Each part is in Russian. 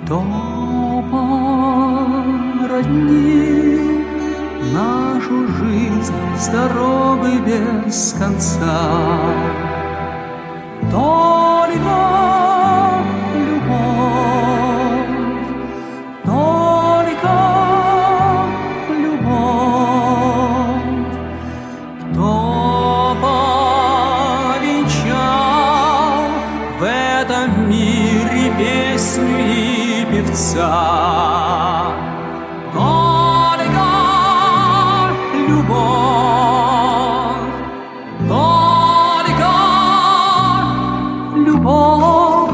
Кто породнил нашу жизнь с дорогой без конца? Только любовь, только любовь. Кто повенчал в этом мире песню и певца? Только любовь, только любовь.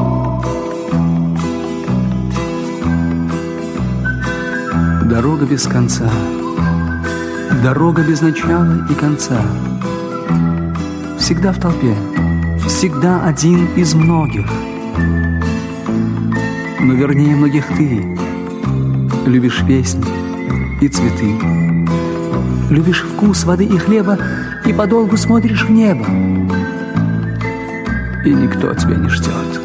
Дорога без конца, дорога без начала и конца. Всегда в толпе, всегда один из многих. Но вернее многих ты любишь песни и цветы, любишь вкус воды и хлеба, и подолгу смотришь в небо, и никто тебя не ждет.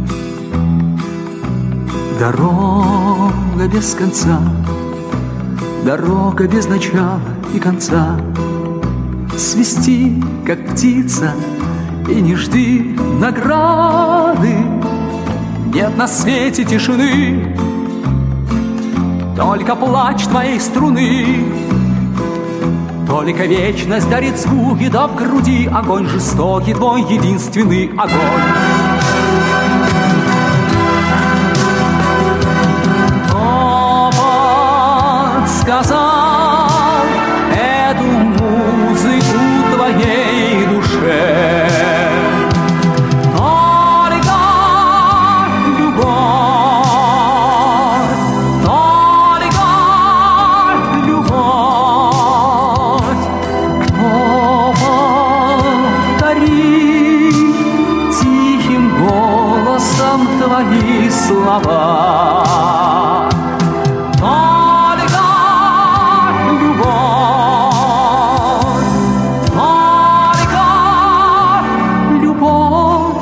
Дорога без конца, дорога без начала и конца. Свисти, как птица, и не жди награды. Нет на свете тишины, только плач твоей струны. Только вечность дарит звуки, да в груди огонь жестокий, твой единственный огонь. Кто подсказал эту музыку твоей душе? Твои слова. Только любовь, только любовь.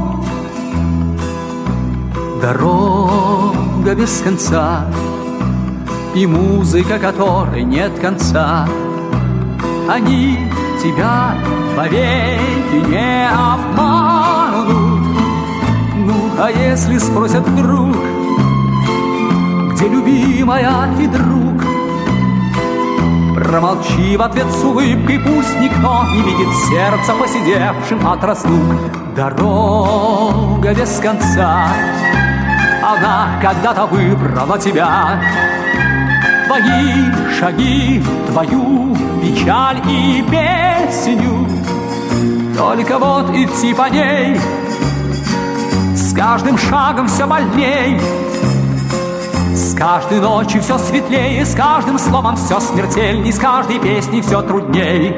Дорога без конца, и музыка, которой нет конца. Они тебя вовеки не обманут. А если спросят вдруг, где любимая и друг, промолчи в ответ с улыбкой, пусть никто не видит сердца, посидевшим от разлук. Дорога без конца, она когда-то выбрала тебя. Твои шаги, твою печаль и песню. Только вот идти по ней с каждым шагом все больней, с каждой ночью все светлее, с каждым словом все смертельней, с каждой песней все трудней.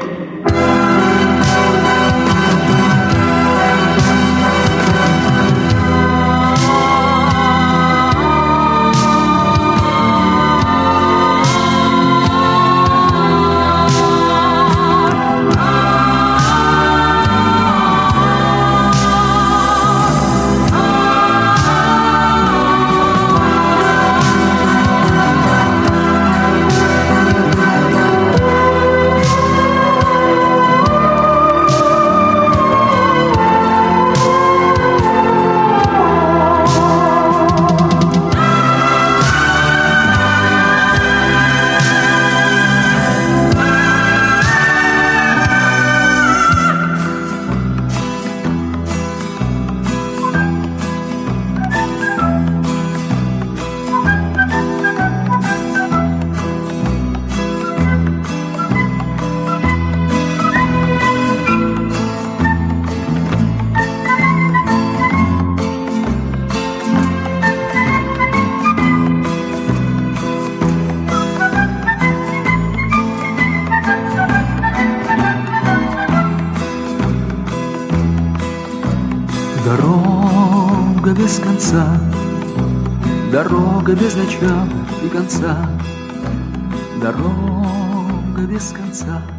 Дорога без конца, дорога без начала и конца, дорога без конца.